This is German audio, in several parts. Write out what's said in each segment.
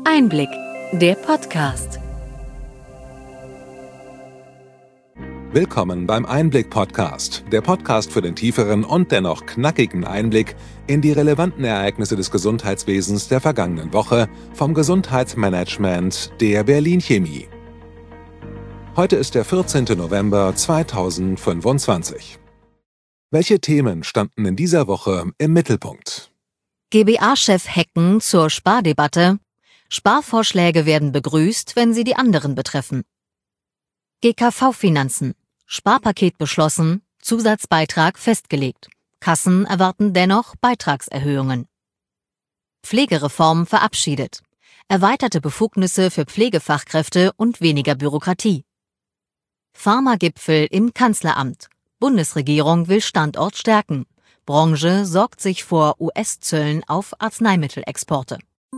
Einblick, der Podcast. Willkommen beim Einblick-Podcast, der Podcast für den tieferen und dennoch knackigen Einblick in die relevanten Ereignisse des Gesundheitswesens der vergangenen Woche vom Gesundheitsmanagement der Berlin Chemie. Heute ist der 14. November 2025. Welche Themen standen in dieser Woche im Mittelpunkt? GBA-Chef Hecken zur Spardebatte. Sparvorschläge werden begrüßt, wenn sie die anderen betreffen. GKV-Finanzen. Sparpaket beschlossen, Zusatzbeitrag festgelegt. Kassen erwarten dennoch Beitragserhöhungen. Pflegereform verabschiedet. Erweiterte Befugnisse für Pflegefachkräfte und weniger Bürokratie. Pharmagipfel im Kanzleramt. Bundesregierung will Standort stärken. Branche sorgt sich vor US-Zöllen auf Arzneimittelexporte.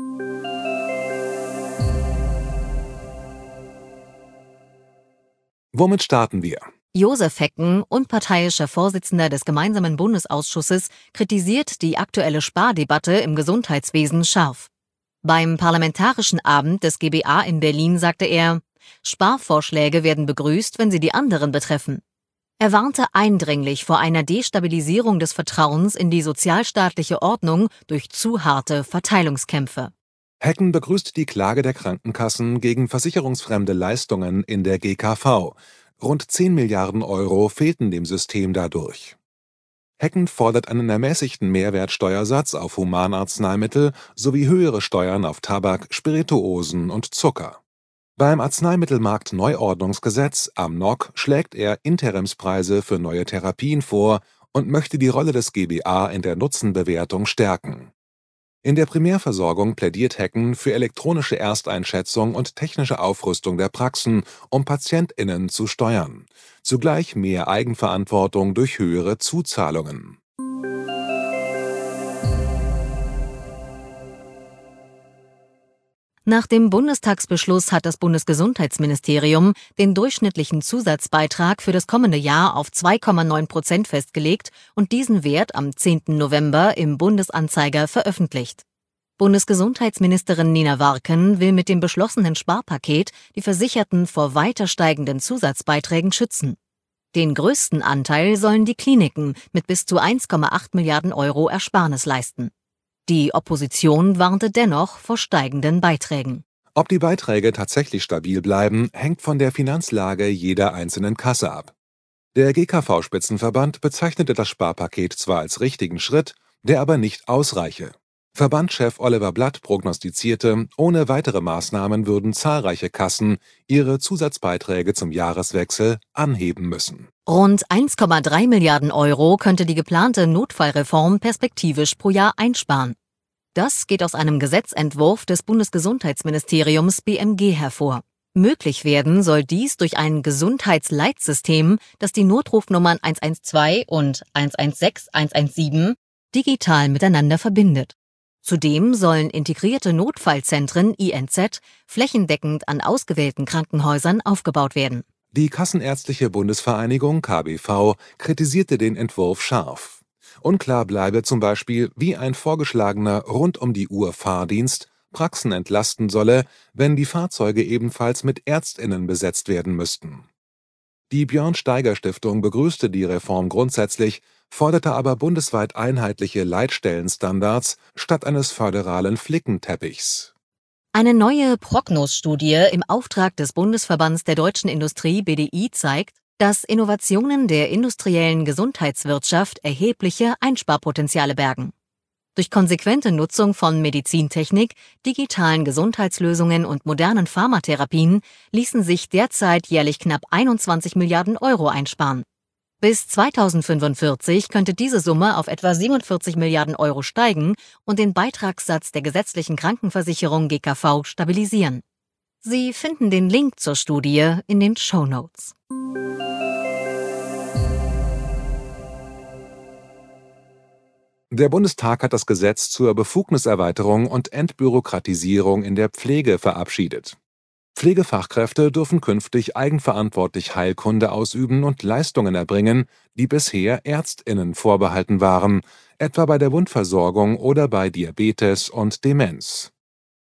Womit starten wir? Josef Hecken, unparteiischer Vorsitzender des gemeinsamen Bundesausschusses, kritisiert die aktuelle Spardebatte im Gesundheitswesen scharf. Beim Parlamentarischen Abend des GBA in Berlin sagte er, Sparvorschläge werden begrüßt, wenn sie die anderen betreffen. Er warnte eindringlich vor einer Destabilisierung des Vertrauens in die sozialstaatliche Ordnung durch zu harte Verteilungskämpfe. Hecken begrüßt die Klage der Krankenkassen gegen versicherungsfremde Leistungen in der GKV. Rund 10 Milliarden Euro fehlten dem System dadurch. Hecken fordert einen ermäßigten Mehrwertsteuersatz auf Humanarzneimittel sowie höhere Steuern auf Tabak, Spirituosen und Zucker. Beim Arzneimittelmarkt-Neuordnungsgesetz (AMNOG) schlägt er Interimspreise für neue Therapien vor und möchte die Rolle des GBA in der Nutzenbewertung stärken. In der Primärversorgung plädiert Hecken für elektronische Ersteinschätzung und technische Aufrüstung der Praxen, um PatientInnen zu steuern. Zugleich mehr Eigenverantwortung durch höhere Zuzahlungen. Nach dem Bundestagsbeschluss hat das Bundesgesundheitsministerium den durchschnittlichen Zusatzbeitrag für das kommende Jahr auf 2,9% festgelegt und diesen Wert am 10. November im Bundesanzeiger veröffentlicht. Bundesgesundheitsministerin Nina Warken will mit dem beschlossenen Sparpaket die Versicherten vor weiter steigenden Zusatzbeiträgen schützen. Den größten Anteil sollen die Kliniken mit bis zu 1,8 Milliarden Euro Ersparnis leisten. Die Opposition warnte dennoch vor steigenden Beiträgen. Ob die Beiträge tatsächlich stabil bleiben, hängt von der Finanzlage jeder einzelnen Kasse ab. Der GKV-Spitzenverband bezeichnete das Sparpaket zwar als richtigen Schritt, der aber nicht ausreiche. Verbandschef Oliver Blatt prognostizierte, ohne weitere Maßnahmen würden zahlreiche Kassen ihre Zusatzbeiträge zum Jahreswechsel anheben müssen. Rund 1,3 Milliarden Euro könnte die geplante Notfallreform perspektivisch pro Jahr einsparen. Das geht aus einem Gesetzentwurf des Bundesgesundheitsministeriums BMG hervor. Möglich werden soll dies durch ein Gesundheitsleitsystem, das die Notrufnummern 112 und 116 117 digital miteinander verbindet. Zudem sollen integrierte Notfallzentren INZ flächendeckend an ausgewählten Krankenhäusern aufgebaut werden. Die Kassenärztliche Bundesvereinigung KBV kritisierte den Entwurf scharf. Unklar bleibe zum Beispiel, wie ein vorgeschlagener Rund-um-die-Uhr-Fahrdienst Praxen entlasten solle, wenn die Fahrzeuge ebenfalls mit ÄrztInnen besetzt werden müssten. Die Björn-Steiger-Stiftung begrüßte die Reform grundsätzlich, forderte aber bundesweit einheitliche Leitstellenstandards statt eines föderalen Flickenteppichs. Eine neue Prognos-Studie im Auftrag des Bundesverbands der deutschen Industrie BDI zeigt, dass Innovationen der industriellen Gesundheitswirtschaft erhebliche Einsparpotenziale bergen. Durch konsequente Nutzung von Medizintechnik, digitalen Gesundheitslösungen und modernen Pharmatherapien ließen sich derzeit jährlich knapp 21 Milliarden Euro einsparen. Bis 2045 könnte diese Summe auf etwa 47 Milliarden Euro steigen und den Beitragssatz der gesetzlichen Krankenversicherung GKV stabilisieren. Sie finden den Link zur Studie in den Shownotes. Der Bundestag hat das Gesetz zur Befugniserweiterung und Entbürokratisierung in der Pflege verabschiedet. Pflegefachkräfte dürfen künftig eigenverantwortlich Heilkunde ausüben und Leistungen erbringen, die bisher ÄrztInnen vorbehalten waren, etwa bei der Wundversorgung oder bei Diabetes und Demenz.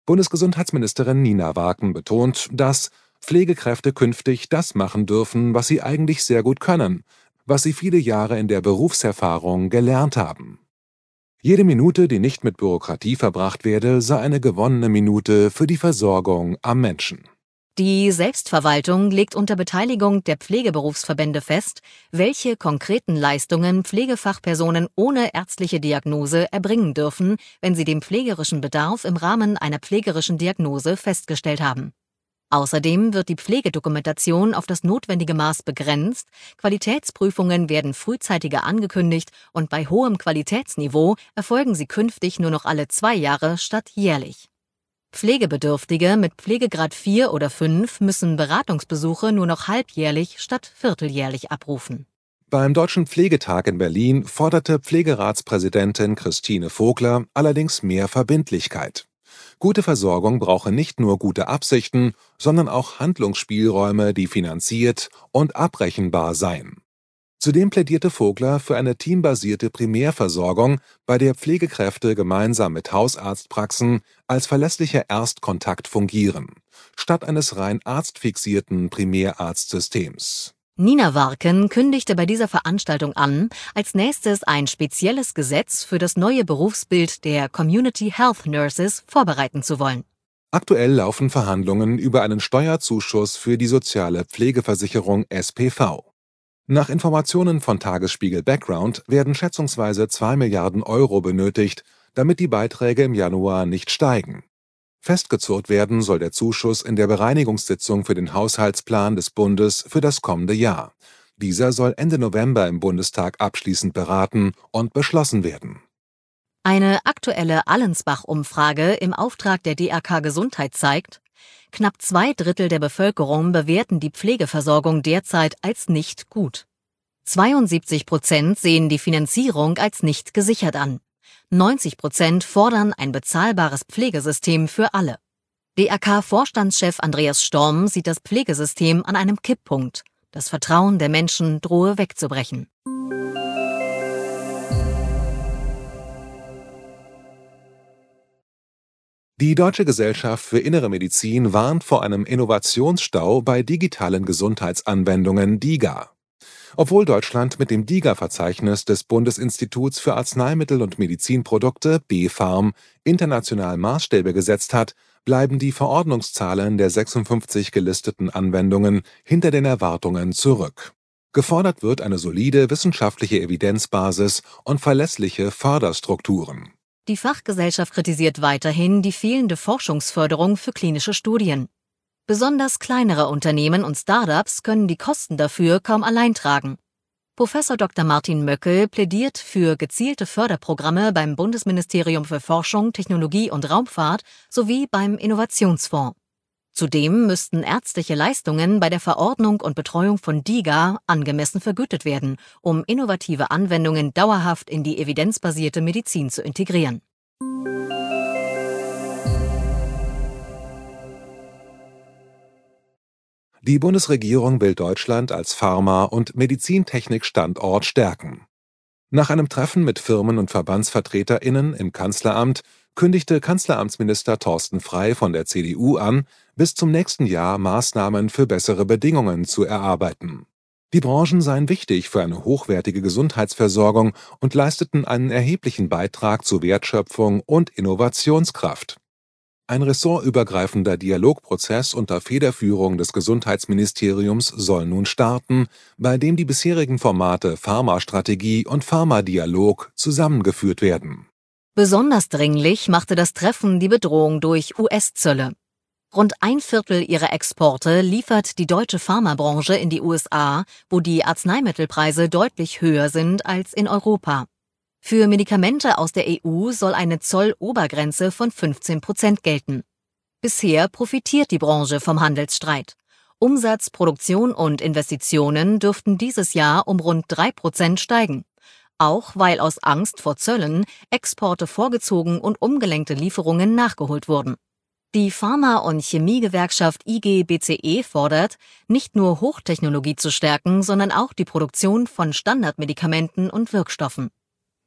Bundesgesundheitsministerin Nina Warken betont, dass Pflegekräfte künftig das machen dürfen, was sie eigentlich sehr gut können, was sie viele Jahre in der Berufserfahrung gelernt haben. Jede Minute, die nicht mit Bürokratie verbracht werde, sei eine gewonnene Minute für die Versorgung am Menschen. Die Selbstverwaltung legt unter Beteiligung der Pflegeberufsverbände fest, welche konkreten Leistungen Pflegefachpersonen ohne ärztliche Diagnose erbringen dürfen, wenn sie den pflegerischen Bedarf im Rahmen einer pflegerischen Diagnose festgestellt haben. Außerdem wird die Pflegedokumentation auf das notwendige Maß begrenzt, Qualitätsprüfungen werden frühzeitiger angekündigt und bei hohem Qualitätsniveau erfolgen sie künftig nur noch alle 2 Jahre statt jährlich. Pflegebedürftige mit Pflegegrad 4 oder 5 müssen Beratungsbesuche nur noch halbjährlich statt vierteljährlich abrufen. Beim Deutschen Pflegetag in Berlin forderte Pflegeratspräsidentin Christine Vogler allerdings mehr Verbindlichkeit. Gute Versorgung brauche nicht nur gute Absichten, sondern auch Handlungsspielräume, die finanziert und abrechenbar seien. Zudem plädierte Vogler für eine teambasierte Primärversorgung, bei der Pflegekräfte gemeinsam mit Hausarztpraxen als verlässlicher Erstkontakt fungieren, statt eines rein arztfixierten Primärarztsystems. Nina Warken kündigte bei dieser Veranstaltung an, als nächstes ein spezielles Gesetz für das neue Berufsbild der Community Health Nurses vorbereiten zu wollen. Aktuell laufen Verhandlungen über einen Steuerzuschuss für die soziale Pflegeversicherung SPV. Nach Informationen von Tagesspiegel Background werden schätzungsweise 2 Milliarden Euro benötigt, damit die Beiträge im Januar nicht steigen. Festgezurrt werden soll der Zuschuss in der Bereinigungssitzung für den Haushaltsplan des Bundes für das kommende Jahr. Dieser soll Ende November im Bundestag abschließend beraten und beschlossen werden. Eine aktuelle Allensbach-Umfrage im Auftrag der DRK Gesundheit zeigt, knapp 2/3 der Bevölkerung bewerten die Pflegeversorgung derzeit als nicht gut. 72% sehen die Finanzierung als nicht gesichert an. 90% fordern ein bezahlbares Pflegesystem für alle. DRK-Vorstandschef Andreas Storm sieht das Pflegesystem an einem Kipppunkt. Das Vertrauen der Menschen drohe wegzubrechen. Die Deutsche Gesellschaft für Innere Medizin warnt vor einem Innovationsstau bei digitalen Gesundheitsanwendungen DiGA. Obwohl Deutschland mit dem DiGA-Verzeichnis des Bundesinstituts für Arzneimittel und Medizinprodukte BfArM international Maßstäbe gesetzt hat, bleiben die Verordnungszahlen der 56 gelisteten Anwendungen hinter den Erwartungen zurück. Gefordert wird eine solide wissenschaftliche Evidenzbasis und verlässliche Förderstrukturen. Die Fachgesellschaft kritisiert weiterhin die fehlende Forschungsförderung für klinische Studien. Besonders kleinere Unternehmen und Startups können die Kosten dafür kaum allein tragen. Professor Dr. Martin Möckel plädiert für gezielte Förderprogramme beim Bundesministerium für Forschung, Technologie und Raumfahrt sowie beim Innovationsfonds. Zudem müssten ärztliche Leistungen bei der Verordnung und Betreuung von DiGA angemessen vergütet werden, um innovative Anwendungen dauerhaft in die evidenzbasierte Medizin zu integrieren. Die Bundesregierung will Deutschland als Pharma- und Medizintechnik-Standort stärken. Nach einem Treffen mit Firmen- und VerbandsvertreterInnen im Kanzleramt kündigte Kanzleramtsminister Thorsten Frey von der CDU an, bis zum nächsten Jahr Maßnahmen für bessere Bedingungen zu erarbeiten. Die Branchen seien wichtig für eine hochwertige Gesundheitsversorgung und leisteten einen erheblichen Beitrag zur Wertschöpfung und Innovationskraft. Ein ressortübergreifender Dialogprozess unter Federführung des Gesundheitsministeriums soll nun starten, bei dem die bisherigen Formate Pharmastrategie und Pharmadialog zusammengeführt werden. Besonders dringlich machte das Treffen die Bedrohung durch US-Zölle. Rund 1/4 ihrer Exporte liefert die deutsche Pharmabranche in die USA, wo die Arzneimittelpreise deutlich höher sind als in Europa. Für Medikamente aus der EU soll eine Zollobergrenze von 15% gelten. Bisher profitiert die Branche vom Handelsstreit. Umsatz, Produktion und Investitionen dürften dieses Jahr um rund 3% steigen. Auch weil aus Angst vor Zöllen Exporte vorgezogen und umgelenkte Lieferungen nachgeholt wurden. Die Pharma- und Chemiegewerkschaft IG BCE fordert, nicht nur Hochtechnologie zu stärken, sondern auch die Produktion von Standardmedikamenten und Wirkstoffen.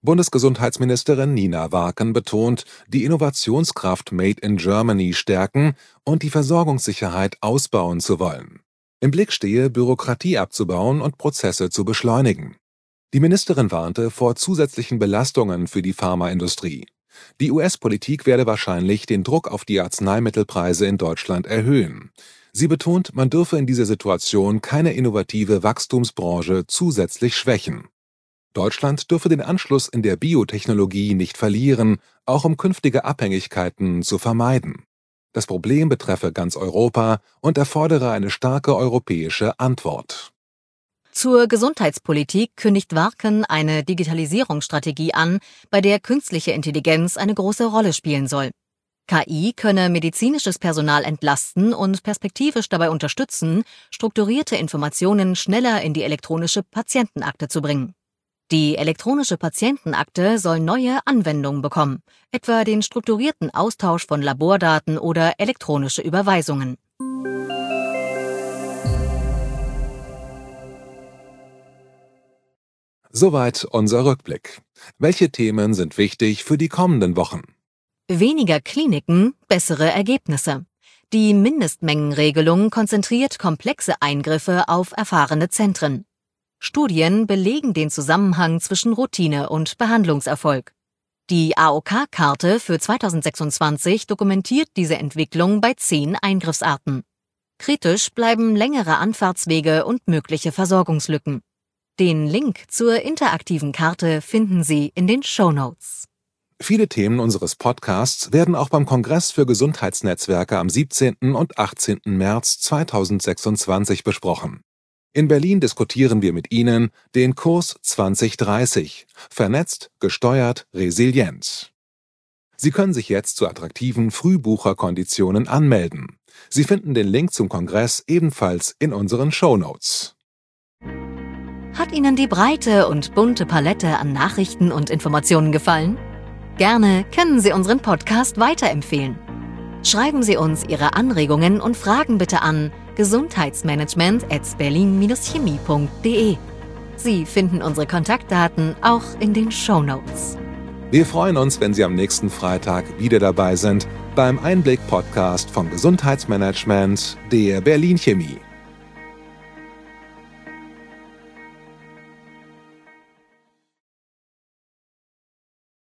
Bundesgesundheitsministerin Nina Warken betont, die Innovationskraft Made in Germany stärken und die Versorgungssicherheit ausbauen zu wollen. Im Blick stehe, Bürokratie abzubauen und Prozesse zu beschleunigen. Die Ministerin warnte vor zusätzlichen Belastungen für die Pharmaindustrie. Die US-Politik werde wahrscheinlich den Druck auf die Arzneimittelpreise in Deutschland erhöhen. Sie betont, man dürfe in dieser Situation keine innovative Wachstumsbranche zusätzlich schwächen. Deutschland dürfe den Anschluss in der Biotechnologie nicht verlieren, auch um künftige Abhängigkeiten zu vermeiden. Das Problem betreffe ganz Europa und erfordere eine starke europäische Antwort. Zur Gesundheitspolitik kündigt Warken eine Digitalisierungsstrategie an, bei der künstliche Intelligenz eine große Rolle spielen soll. KI könne medizinisches Personal entlasten und perspektivisch dabei unterstützen, strukturierte Informationen schneller in die elektronische Patientenakte zu bringen. Die elektronische Patientenakte soll neue Anwendungen bekommen, etwa den strukturierten Austausch von Labordaten oder elektronische Überweisungen. Soweit unser Rückblick. Welche Themen sind wichtig für die kommenden Wochen? Weniger Kliniken, bessere Ergebnisse. Die Mindestmengenregelung konzentriert komplexe Eingriffe auf erfahrene Zentren. Studien belegen den Zusammenhang zwischen Routine und Behandlungserfolg. Die AOK-Karte für 2026 dokumentiert diese Entwicklung bei 10 Eingriffsarten. Kritisch bleiben längere Anfahrtswege und mögliche Versorgungslücken. Den Link zur interaktiven Karte finden Sie in den Shownotes. Viele Themen unseres Podcasts werden auch beim Kongress für Gesundheitsnetzwerke am 17. und 18. März 2026 besprochen. In Berlin diskutieren wir mit Ihnen den Kurs 2030 – Vernetzt, gesteuert, resilient. Sie können sich jetzt zu attraktiven Frühbucherkonditionen anmelden. Sie finden den Link zum Kongress ebenfalls in unseren Shownotes. Hat Ihnen die breite und bunte Palette an Nachrichten und Informationen gefallen? Gerne können Sie unseren Podcast weiterempfehlen. Schreiben Sie uns Ihre Anregungen und Fragen bitte an gesundheitsmanagement@berlin-chemie.de. Sie finden unsere Kontaktdaten auch in den Shownotes. Wir freuen uns, wenn Sie am nächsten Freitag wieder dabei sind beim Einblick-Podcast vom Gesundheitsmanagement der Berlin Chemie.